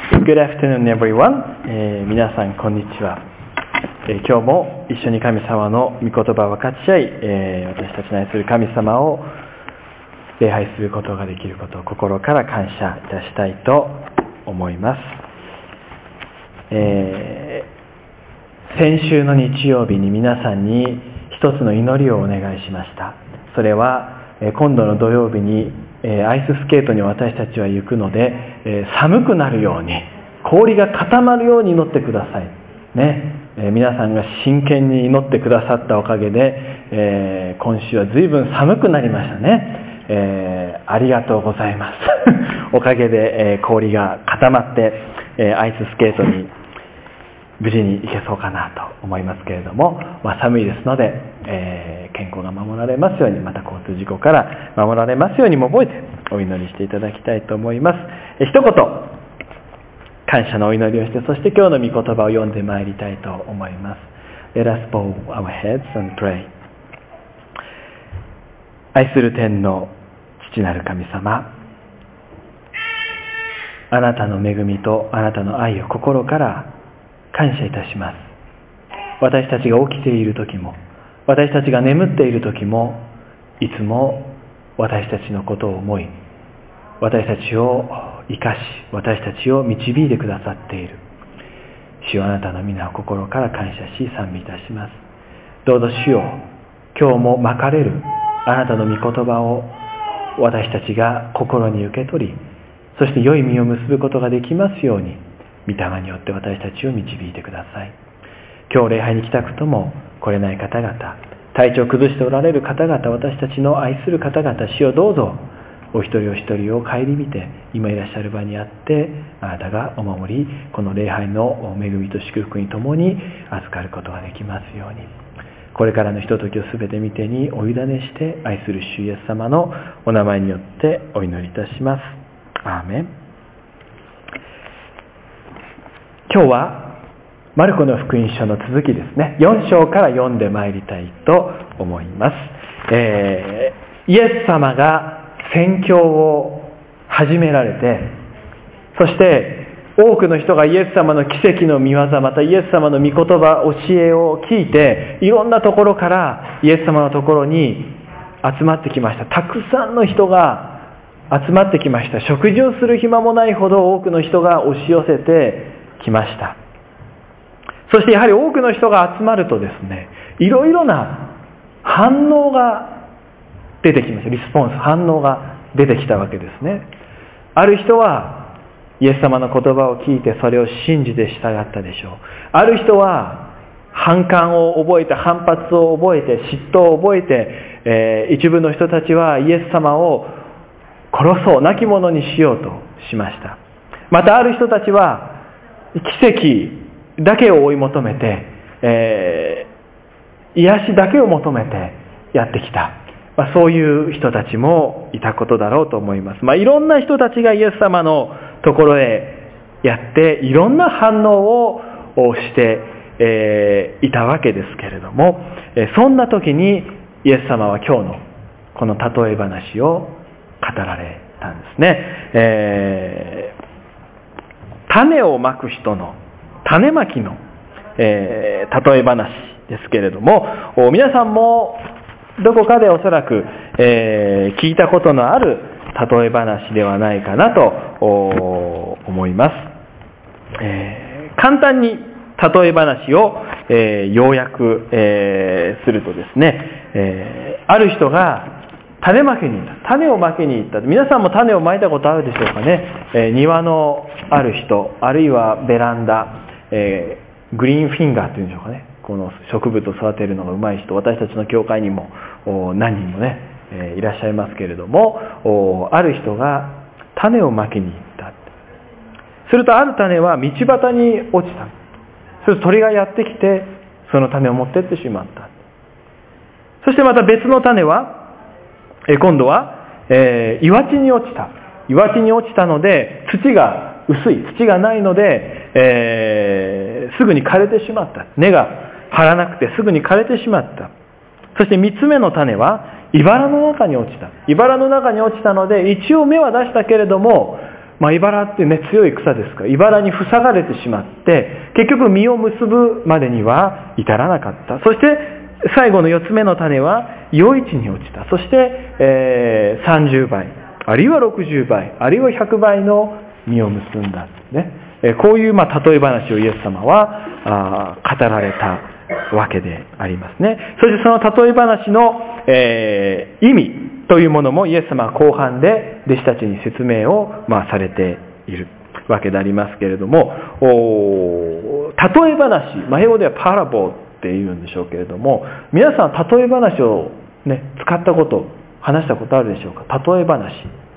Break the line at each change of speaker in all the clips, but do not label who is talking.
Good afternoon, everyone. 皆さんこんにちは。今日も一緒に神様の御言葉を分かち合い、私たちの愛する神様を礼拝することができることを心から感謝いたしたいと思います。先週の日曜日に皆さんに一つの祈りをお願いしました。それは今度の土曜日にアイススケートに私たちは行くので、寒くなるように氷が固まるように祈ってくださいね。皆さんが真剣に祈ってくださったおかげで、今週は随分寒くなりましたね。ありがとうございますおかげで、氷が固まって、アイススケートに無事に行けそうかなと思いますけれども、寒いですので、健康が守られますように、また交通事故から守られますようにも覚えてお祈りしていただきたいと思います。一言感謝のお祈りをして、そして今日の御言葉を読んでまいりたいと思います。 Let us bow our heads and pray。 愛する天の父なる神様、あなたの恵みとあなたの愛を心から感謝いたします。私たちが起きている時も、私たちが眠っている時も、いつも私たちのことを思い、私たちを生かし、私たちを導いてくださっている主よ、あなたの皆を心から感謝し賛美いたします。どうぞ主よ、今日もまかれるあなたの御言葉を私たちが心に受け取り、そして良い実を結ぶことができますように、御霊によって私たちを導いてください。今日礼拝に来たくとも来れない方々、体調を崩しておられる方々、私たちの愛する方々、主よどうぞお一人お一人を顧みて、今いらっしゃる場にあってあなたがお守り、この礼拝の恵みと祝福にともに預かることができますように、これからのひとときをすべて御手にお委ねして、愛する主イエス様のお名前によってお祈りいたします。アーメン。今日はマルコの福音書の続きですね。4章から読んでまいりたいと思います。イエス様が宣教を始められて、そして多くの人がイエス様の奇跡の御業、またイエス様の御言葉、教えを聞いて、いろんなところからイエス様のところに集まってきました。たくさんの人が集まってきました。食事をする暇もないほど多くの人が押し寄せてきました。そしてやはり多くの人が集まるとですね、いろいろな反応が出てきました。リスポンス、反応が出てきたわけですね。ある人はイエス様の言葉を聞いてそれを信じて従ったでしょう。ある人は反感を覚えて、反発を覚えて、嫉妬を覚えて、一部の人たちはイエス様を殺そう、亡き者にしようとしました。またある人たちは奇跡だけを追い求めて、癒しだけを求めてやってきた、そういう人たちもいたことだろうと思います。いろんな人たちがイエス様のところへやっていろんな反応をして、いたわけですけれども、そんな時にイエス様は今日のこの例え話を語られたんですね。種をまく人の種まきの、例え話ですけれども、皆さんもどこかでおそらく、聞いたことのある例え話ではないかなと思います。簡単に例え話を、要約、するとですね、ある人が種まきに行った。種をまきに行った。皆さんも種をまいたことあるでしょうかね。庭のある人、あるいはベランダ、グリーンフィンガーというんでしょうかね。この植物を育てるのが上手い人、私たちの教会にも何人もね、いらっしゃいますけれども、ある人が種をまきに行った。するとある種は道端に落ちた。すると鳥がやってきてその種を持ってってしまった。そしてまた別の種は今度は、岩地に落ちた。岩地に落ちたので土が薄い、土がないので、すぐに枯れてしまった。根が張らなくてすぐに枯れてしまった。そして3つ目の種は茨の中に落ちた。茨の中に落ちたので一応芽は出したけれども、 茨ってね、強い草ですから、茨に塞がれてしまって、結局実を結ぶまでには至らなかった。そして最後の4つ目の種は余市に落ちた。そして、30倍、あるいは60倍、あるいは100倍の実を結んだ、ね。こういう例え話をイエス様は語られたわけでありますね。そしてその例え話の、意味というものもイエス様は後半で弟子たちに説明を、されているわけでありますけれども、例え話、英語ではパラボーっていうんでしょうけれども、皆さん例え話を、使ったこと、話したことあるでしょうか。例え話。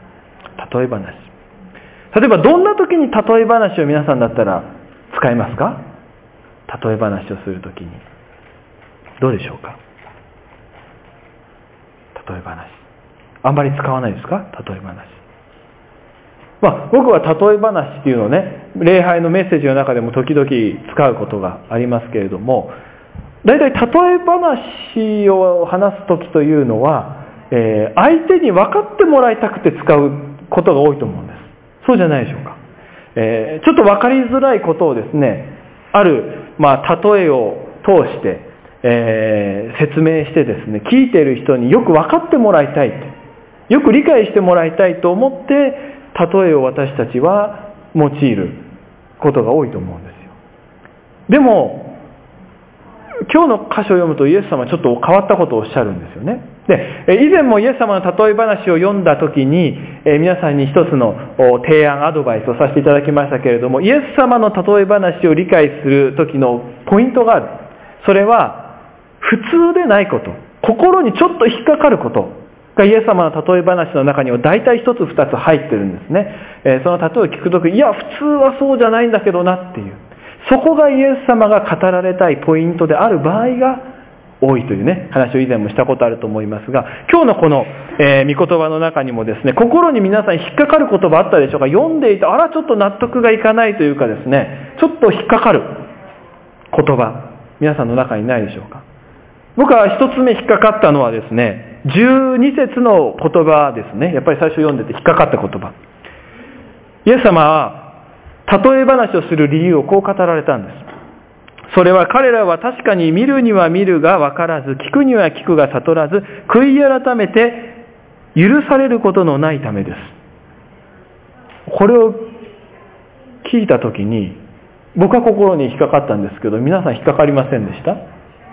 例えばどんな時に例え話を皆さんだったら使いますか？例え話をする時にどうでしょうか？例え話あんまり使わないですか？例え話、僕は例え話っていうのをね、礼拝のメッセージの中でも時々使うことがありますけれども、だいたい例え話を話す時というのは、相手に分かってもらいたくて使うことが多いと思うんです。そうじゃないでしょうか。ちょっと分かりづらいことをですね、ある、例えを通して、説明してですね、聞いている人によく分かってもらいたいと、よく理解してもらいたいと思って、例えを私たちは用いることが多いと思うんですよ。でも今日の箇所を読むとイエス様はちょっと変わったことをおっしゃるんですよね。で、以前もイエス様の例え話を読んだ時に、皆さんに一つの提案、アドバイスをさせていただきましたけれども、イエス様の例え話を理解する時のポイントがある。それは普通でないこと、心にちょっと引っかかることがイエス様の例え話の中には大体一つ二つ入ってるんですね。その例えを聞くとき、いや普通はそうじゃないんだけどなっていう、そこがイエス様が語られたいポイントである場合が多いというね、話を以前もしたことあると思いますが、今日のこの、御言葉の中にもですね、心に皆さん引っかかる言葉あったでしょうか。読んでいて、ちょっと納得がいかないというかですね、ちょっと引っかかる言葉、皆さんの中にないでしょうか。僕は一つ目引っかかったのはですね、12節の言葉ですね。やっぱり最初読んでて引っかかった言葉。イエス様は例え話をする理由をこう語られたんです。それは彼らは確かに見るには見るが分からず、聞くには聞くが悟らず、悔い改めて許されることのないためです。これを聞いたときに僕は心に引っかかったんですけど、皆さん引っかかりませんでした？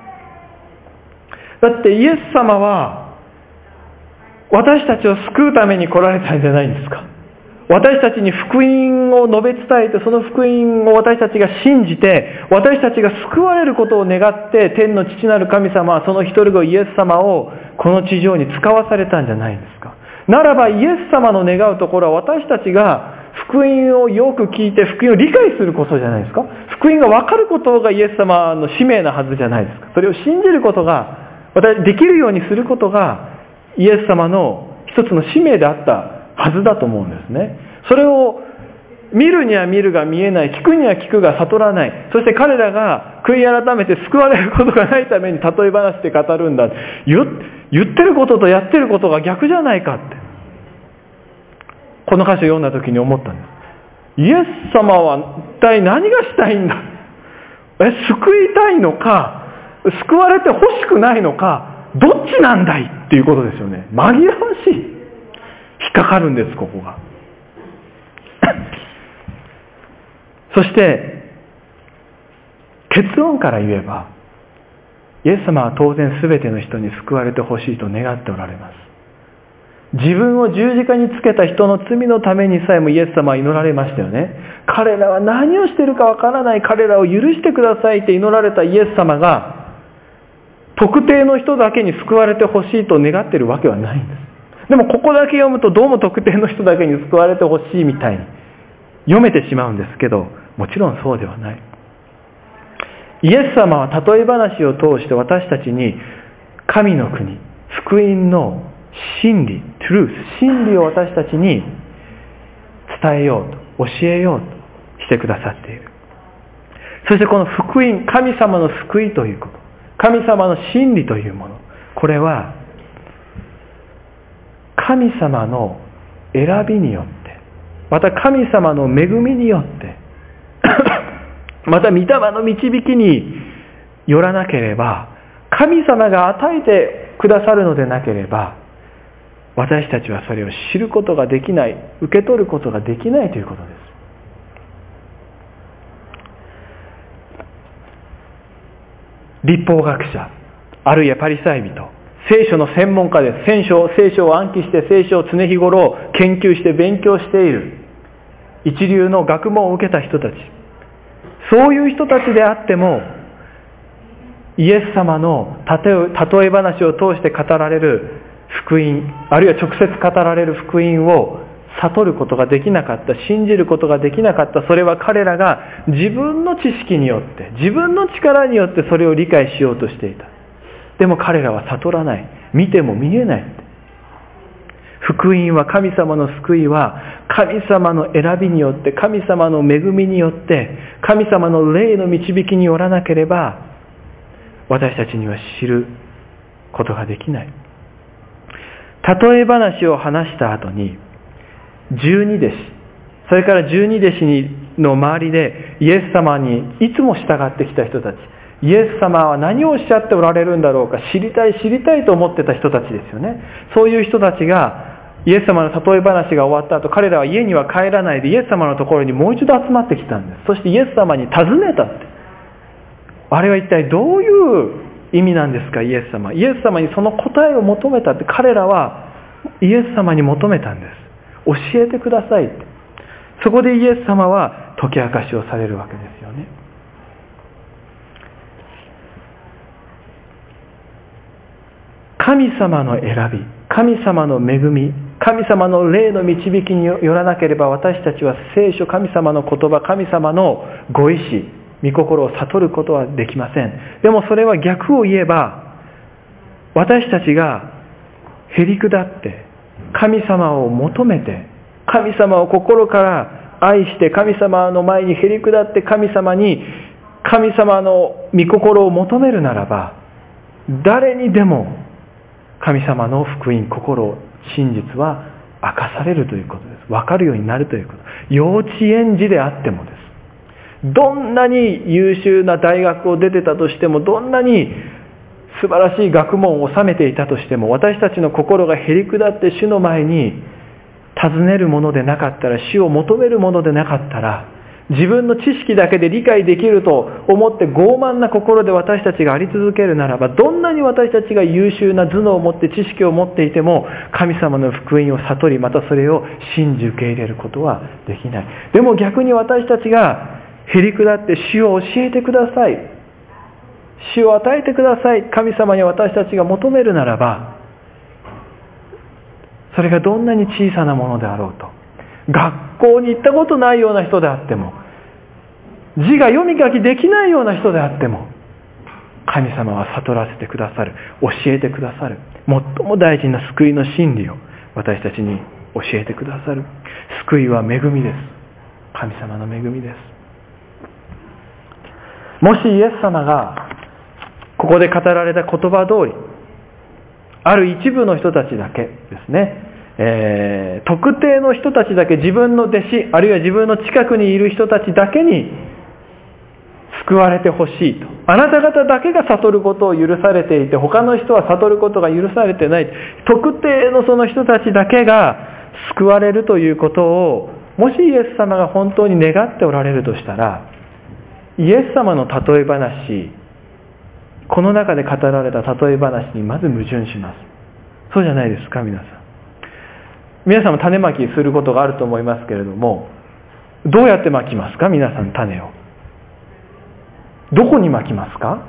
だってイエス様は私たちを救うために来られたんじゃないんですか。私たちに福音を述べ伝えて、その福音を私たちが信じて、私たちが救われることを願って、天の父なる神様はその一人子イエス様をこの地上に使わされたんじゃないんですか。ならばイエス様の願うところは、私たちが福音をよく聞いて福音を理解することじゃないですか。福音が分かることがイエス様の使命なはずじゃないですか。それを信じることが、私できるようにすることがイエス様の一つの使命であったはずだと思うんですね。それを見るには見るが見えない、聞くには聞くが悟らない、そして彼らが悔い改めて救われることがないために例え話で語るんだ、言ってることとやってることが逆じゃないかって、この歌詞を読んだ時に思ったんです。イエス様は一体何がしたいんだ、救いたいのか救われて欲しくないのか、どっちなんだいっていうことですよね。紛らわしい、引っかかるんです、ここが。そして結論から言えば、イエス様は当然全ての人に救われてほしいと願っておられます。自分を十字架につけた人の罪のためにさえもイエス様は祈られましたよね。彼らは何をしているかわからない、彼らを許してくださいって祈られたイエス様が特定の人だけに救われてほしいと願っているわけはないんです。でもここだけ読むとどうも特定の人だけに救われてほしいみたいに読めてしまうんですけど、もちろんそうではない。イエス様は例え話を通して私たちに神の国、福音の真理、トゥルース、真理を私たちに伝えようと、教えようとしてくださっている。そしてこの福音、神様の救いということ、神様の真理というもの、これは神様の選びによってまた神様の恵みによってまた御霊の導きによらなければ、神様が与えてくださるのでなければ、私たちはそれを知ることができない、受け取ることができないということです。律法学者、あるいはパリサイ人、聖書の専門家です。聖書を暗記して、聖書を常日頃研究して勉強している一流の学問を受けた人たち、そういう人たちであっても、イエス様の例え話を通して語られる福音、あるいは直接語られる福音を悟ることができなかった、信じることができなかった。それは彼らが自分の知識によって、自分の力によってそれを理解しようとしていた。でも彼らは悟らない。見ても見えない。福音は、神様の救いは、神様の選びによって、神様の恵みによって、神様の霊の導きによらなければ、私たちには知ることができない。例え話を話した後に、十二弟子、それから十二弟子の周りでイエス様にいつも従ってきた人たち、イエス様は何をおっしゃっておられるんだろうか、知りたいと思ってた人たちですよね。そういう人たちが、イエス様の例え話が終わった後、彼らは家には帰らないでイエス様のところにもう一度集まってきたんです。そしてイエス様に尋ねたって。あれは一体どういう意味なんですか、イエス様。イエス様にその答えを求めたって、彼らはイエス様に求めたんです。教えてくださいって。そこでイエス様は解き明かしをされるわけですよね。神様の選び、神様の恵み、神様の霊の導きによらなければ、私たちは聖書、神様の言葉、神様のご意志、御心を悟ることはできません。でもそれは逆を言えば、私たちがへり下って神様を求めて、神様を心から愛して、神様の前にへり下って神様の御心を求めるならば、誰にでも神様の福音、心、真実は明かされるということです。分かるようになるということ。幼稚園児であってもです。どんなに優秀な大学を出てたとしても、どんなに素晴らしい学問を収めていたとしても、私たちの心がへり下って主の前に尋ねるものでなかったら、主を求めるものでなかったら、自分の知識だけで理解できると思って傲慢な心で私たちがあり続けるならば、どんなに私たちが優秀な頭脳を持って知識を持っていても、神様の福音を悟り、またそれを信じ受け入れることはできない。でも逆に私たちがへり下って主を教えてください、主を与えてください、神様に私たちが求めるならば、それがどんなに小さなものであろうと、学校に行ったことないような人であっても、字が読み書きできないような人であっても、神様は悟らせてくださる、教えてくださる、最も大事な救いの真理を私たちに教えてくださる。救いは恵みです。神様の恵みです。もしイエス様がここで語られた言葉通り、ある一部の人たちだけですね、特定の人たちだけ、自分の弟子、あるいは自分の近くにいる人たちだけに救われてほしいと。あなた方だけが悟ることを許されていて、他の人は悟ることが許されてない。特定のその人たちだけが救われるということを、もしイエス様が本当に願っておられるとしたら、イエス様の例え話、この中で語られた例え話にまず矛盾します。そうじゃないですか、皆さん。皆さんも種まきすることがあると思いますけれども、どうやってまきますか、皆さん。種をどこにまきますか？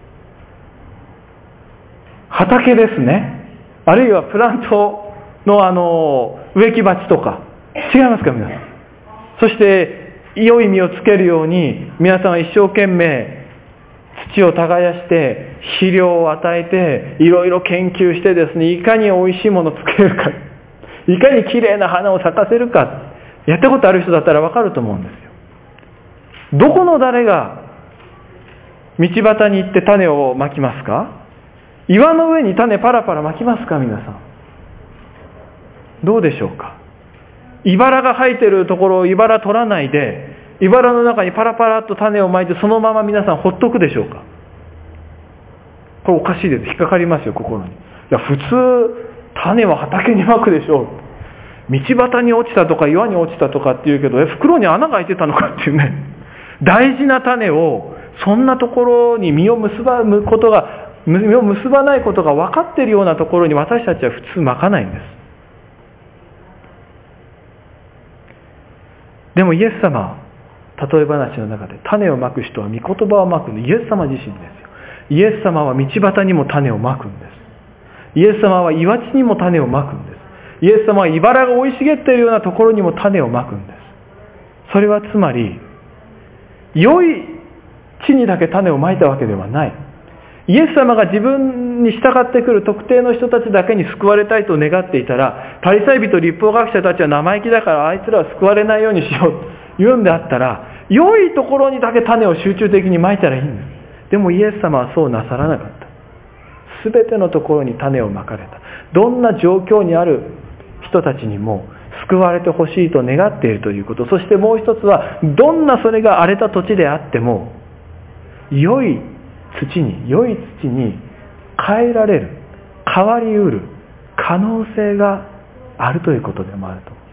畑ですね。あるいはプラントの植木鉢とか。違いますか、皆さん。そして良い実をつけるように、皆さんは一生懸命土を耕して肥料を与えて、いろいろ研究してですね、いかに美味しいものをつけるか、いかにきれいな花を咲かせるか、やったことある人だったらわかると思うんですよ。どこの誰が道端に行って種をまきますか？岩の上に種パラパラまきますか？皆さんどうでしょうか？ 茨が生えてるところを茨取らないで、茨の中にパラパラっと種をまいて、そのまま皆さんほっとくでしょうか？これおかしいです。引っかかりますよ、心に。いや、普通種は畑にまくでしょう。道端に落ちたとか岩に落ちたとかっていうけど、袋に穴が開いてたのかっていうね。大事な種をそんなところに実を結ばないことが分かっているようなところに私たちは普通まかないんです。でもイエス様は例え話の中で、種をまく人は御言葉をまくのイエス様自身ですよ。イエス様は道端にも種をまくんです。イエス様は岩地にも種をまくんです。イエス様は茨が生い茂っているようなところにも種をまくんです。それはつまり、良い地にだけ種をまいたわけではない。イエス様が自分に従ってくる特定の人たちだけに救われたいと願っていたら、パリサイ人律法学者たちは生意気だからあいつらは救われないようにしようと言うんであったら、良いところにだけ種を集中的にまいたらいいんです。でもイエス様はそうなさらなかった。すべてのところに種をまかれた。どんな状況にある人たちにも救われてほしいと願っているということ。そしてもう一つは、どんなそれが荒れた土地であっても、良い土に変えられる、変わりうる可能性があるということでもあると思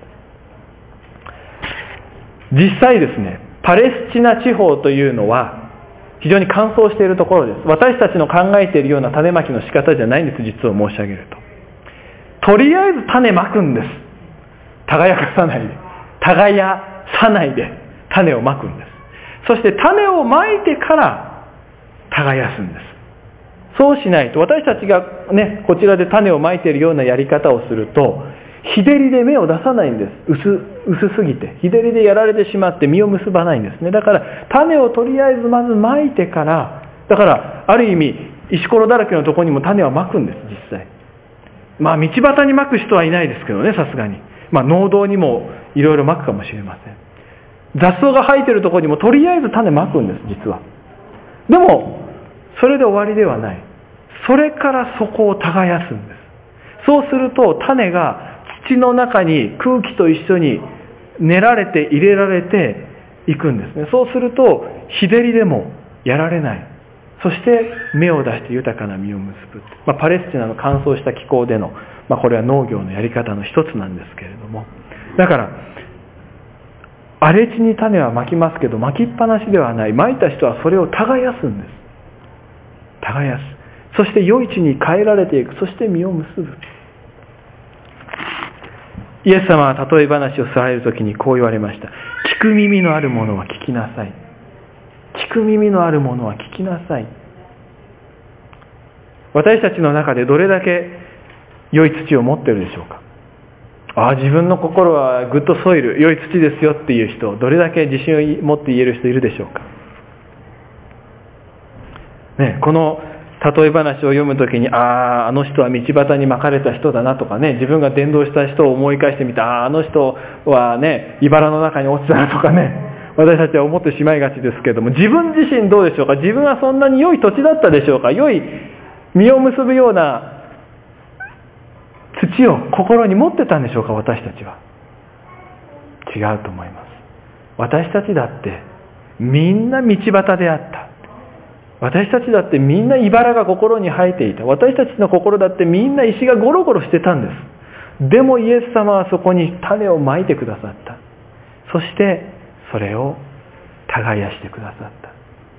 う。実際ですね、パレスチナ地方というのは非常に乾燥しているところです。私たちの考えているような種まきの仕方じゃないんです。実を申し上げると、とりあえず種まくんです。耕さないで種をまくんです。そして種をまいてから耕すんです。そうしないと、私たちがね、こちらで種をまいているようなやり方をすると、日照りで芽を出さないんです。薄すぎて日照りでやられてしまって実を結ばないんですね。だから種をとりあえずまずまいてから、だからある意味石ころだらけのところにも種はまくんです。実際道端にまく人はいないですけどね、さすがに農道にもいろいろまくかもしれません。雑草が生えているところにもとりあえず種まくんです。実はでもそれで終わりではない。それからそこを耕すんです。そうすると種が土の中に空気と一緒に練られて入れられていくんですね。そうすると日照りでもやられない。そして芽を出して豊かな実を結ぶ。パレスチナの乾燥した気候での、これは農業のやり方の一つなんですけれども、だから荒れ地に種はまきますけど、まきっぱなしではない。まいた人はそれを耕すんです。耕す。そして良い地に変えられていく。そして実を結ぶ。イエス様は例え話をされるときにこう言われました。聞く耳のあるものは聞きなさい。聞く耳のあるものは聞きなさい。私たちの中でどれだけ良い土を持っているでしょうか。自分の心はグッドソイル、良い土ですよっていう人、どれだけ自信を持って言える人いるでしょうか。この例え話を読むときに、あの人は道端にまかれた人だなとかね、自分が伝道した人を思い返してみた、あの人はね、茨の中に落ちたなとかね、私たちは思ってしまいがちですけれども、自分自身どうでしょうか。自分はそんなに良い土地だったでしょうか。良い実を結ぶような土を心に持ってたんでしょうか。私たちは違うと思います。私たちだってみんな道端であった。私たちだってみんな茨が心に生えていた。私たちの心だってみんな石がゴロゴロしてたんです。でもイエス様はそこに種をまいてくださった。そしてそれを耕してくださった。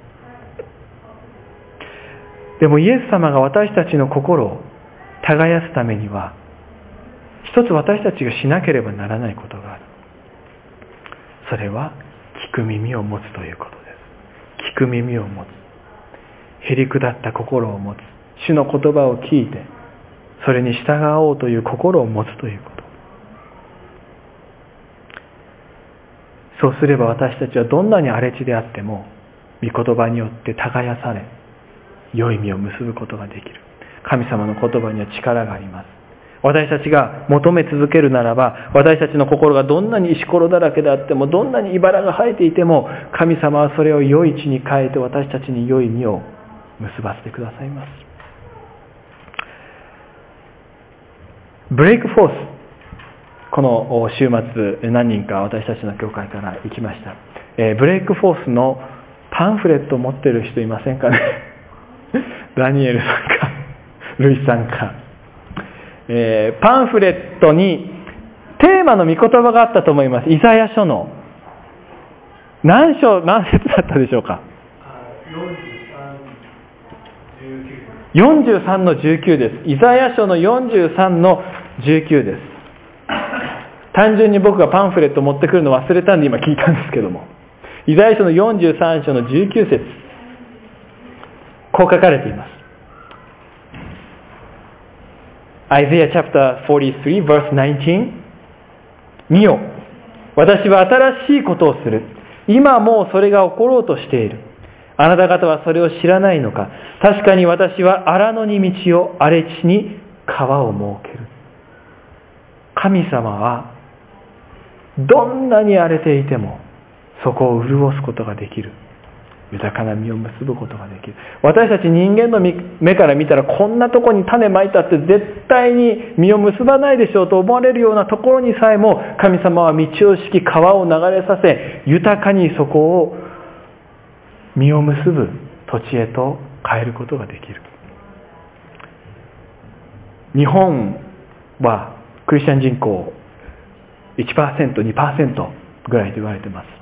でもイエス様が私たちの心を耕すためには、一つ私たちがしなければならないことがある。それは聞く耳を持つということです。聞く耳を持つ。へりくだった心を持つ。主の言葉を聞いてそれに従おうという心を持つということ。そうすれば私たちはどんなに荒れ地であっても御言葉によって耕され、良い実を結ぶことができる。神様の言葉には力があります。私たちが求め続けるならば、私たちの心がどんなに石ころだらけであっても、どんなに茨が生えていても、神様はそれを良い地に変えて私たちに良い実を結ばせてくださいます。ブレイクフォース、 この週末何人か私たちの教会から行きました。ブレイクフォースのパンフレットを持ってる人いませんかねダニエルさんかルイさんか、パンフレットにテーマの御言葉があったと思います。イザヤ書の何節だったでしょうか。43の19です。イザヤ書の43の19です。単純に僕がパンフレットを持ってくるの忘れたんで今聞いたんですけども、イザヤ書の43章の19節、こう書かれています。Isaiah chapter 43 verse 19、 見よ、私は新しいことをする。今もうそれが起ころうとしている。あなた方はそれを知らないのか。確かに私は荒野に道を、荒れ地に川を設ける。神様はどんなに荒れていてもそこを潤すことができる。豊かな実を結ぶことができる。私たち人間の目から見たら、こんなとこに種まいたって絶対に実を結ばないでしょうと思われるようなところにさえも、神様は道を敷き、川を流れさせ、豊かにそこを実を結ぶ土地へと変えることができる。日本はクリスチャン人口 1%、2% ぐらいと言われています。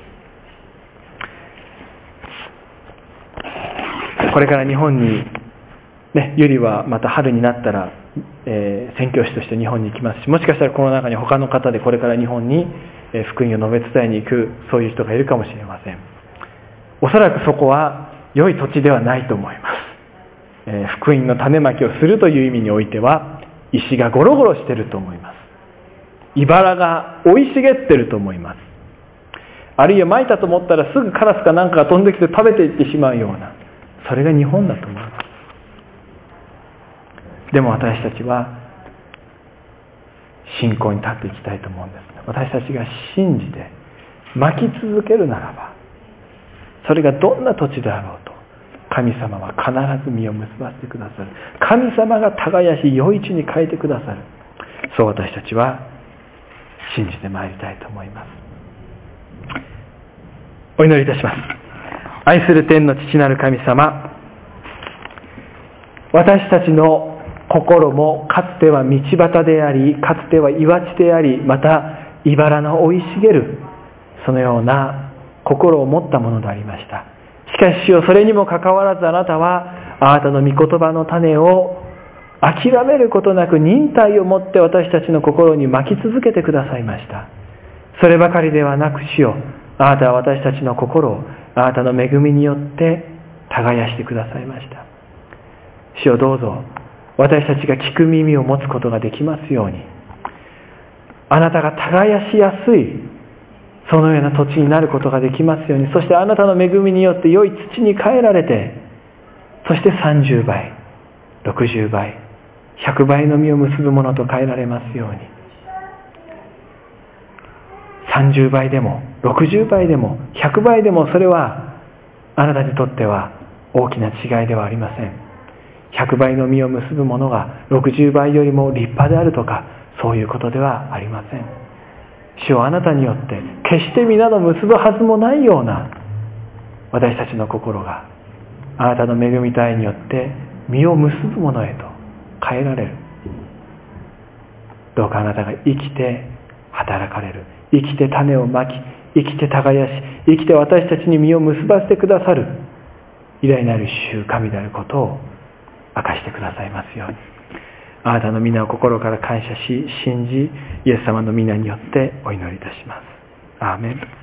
これから日本に、ゆりはまた春になったら、宣教師として日本に行きますし、もしかしたらこの中に他の方でこれから日本に福音を述べ伝えに行く、そういう人がいるかもしれません。おそらくそこは良い土地ではないと思います。福音の種まきをするという意味においては、石がゴロゴロしていると思います。茨が生い茂っていると思います。あるいはまいたと思ったらすぐカラスかなんかが飛んできて食べていってしまうような、それが日本だと思います。でも私たちは信仰に立っていきたいと思うんです。私たちが信じてまき続けるならば、それがどんな土地であろうと、神様は必ず実を結ばせてくださる。神様が耕し良い地に変えてくださる。そう私たちは信じてまいりたいと思います。お祈りいたします。愛する天の父なる神様、私たちの心もかつては道端であり、かつては岩地であり、また茨の生い茂るそのような心を持ったものでありました。しかし主よ、それにもかかわらずあなたはあなたの御言葉の種を諦めることなく忍耐を持って私たちの心にまき続けてくださいました。そればかりではなく主よ、あなたは私たちの心をあなたの恵みによって耕してくださいました。主よ、どうぞ私たちが聞く耳を持つことができますように、あなたが耕しやすいそのような土地になることができますように、そしてあなたの恵みによって良い土に変えられて、そして30倍、60倍、100倍の実を結ぶものと変えられますように、30倍でも60倍でも100倍でも、それはあなたにとっては大きな違いではありません。100倍の実を結ぶものが60倍よりも立派であるとか、そういうことではありません。主をあなたによって決して皆の結ぶはずもないような私たちの心があなたの恵みと愛によって実を結ぶものへと変えられる。どうかあなたが生きて働かれる、生きて種をまき、生きて耕し、生きて私たちに実を結ばせてくださる偉大なる主神であることを明かしてくださいますように。あなたの皆を心から感謝し、信じ、イエス様の皆によってお祈りいたします。アーメン。